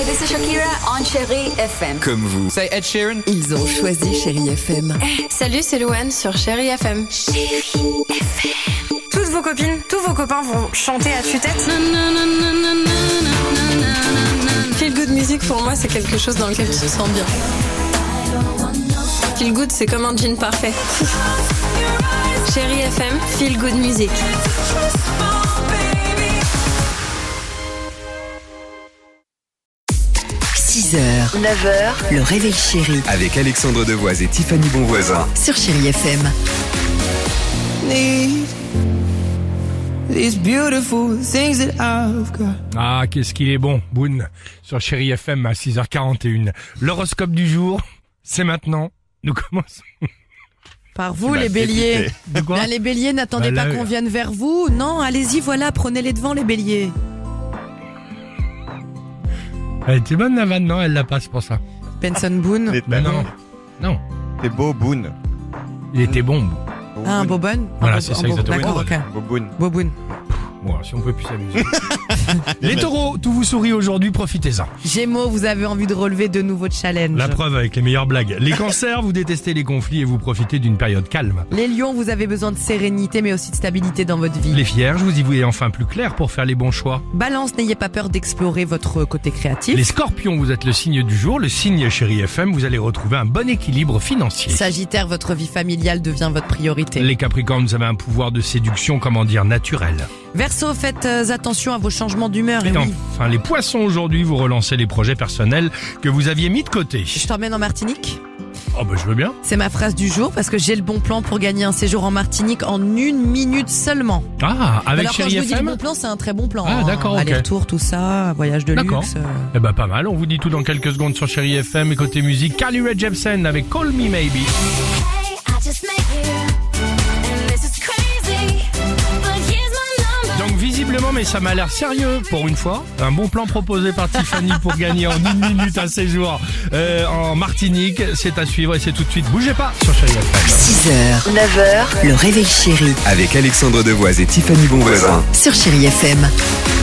this is Shakira on Chérie FM. Comme vous. C'est Ed Sheeran. Ils ont choisi Chérie FM. Salut, c'est Louane sur Chérie FM. Toutes vos copines, tous vos copains vont chanter à tue-tête. Feel good music pour moi, c'est quelque chose dans lequel tu te sens bien. Feel good, c'est comme un jean parfait. Chérie FM, feel good music. – 6h, 9h, le réveil chéri Avec Alexandre Devoise et Tiffany Bonvoisin. sur Chérie FM. These beautiful things that I've got. Ah, qu'est-ce qu'il est bon, Boone, sur Chérie FM à 6h41. L'horoscope du jour, c'est maintenant. Nous commençons. Par vous, les béliers. De quoi? Là, les béliers, n'attendez Bah, pas là, qu'on vienne vers vous. Non, allez-y, voilà, prenez les devants, les béliers. Elle était bonne la vanne, non? Elle la passe pour ça. Benson Boone. Ben non. Non. C'est beau, Boone. Il était bon. Ah, un Bobonne. Voilà, c'est ça, exactement. D'accord, ok. Beau Boone. Boboon. Bon, si on peut plus s'amuser. Les taureaux, tout vous sourit aujourd'hui, profitez-en. Gémeaux, vous avez envie de relever de nouveaux challenges. La preuve avec les meilleures blagues. Les cancers, vous détestez les conflits et vous profitez d'une période calme. Les lions, vous avez besoin de sérénité, mais aussi de stabilité dans votre vie. Les vierges, vous y voyez enfin plus clair pour faire les bons choix. Balance, n'ayez pas peur d'explorer votre côté créatif. Les scorpions, vous êtes le signe du jour, le signe Chérie FM, vous allez retrouver un bon équilibre financier. Sagittaire, votre vie familiale devient votre priorité. Les capricornes, vous avez un pouvoir de séduction, comment dire, naturel. Verseau, faites attention à vos changements d'humeur. Et Et oui, enfin, les poissons, aujourd'hui, vous relancez les projets personnels que vous aviez mis de côté. je t'emmène en Martinique. Oh bah je veux bien. C'est ma phrase du jour parce que j'ai le bon plan pour gagner un séjour en Martinique en 1 minute seulement. Ah, avec Alors quand Chérie je vous dis le FM. bon plan, c'est un très bon plan. Ah, d'accord, ok. Aller-retour, tout ça, voyage de D'accord. luxe. Eh ben pas mal, on vous dit tout dans quelques secondes sur Chérie FM. Et côté musique, Carly Rae Jepsen avec Call Me Maybe. Donc visiblement, mais ça m'a l'air sérieux pour une fois. Un bon plan proposé par Tiffany pour gagner en 1 minute un séjour en Martinique. C'est à suivre et c'est tout de suite. Bougez pas sur Chérie FM. 6h, 9h, le réveil chéri Avec Alexandre Devoise et Tiffany Bonvoisin. sur Chérie FM.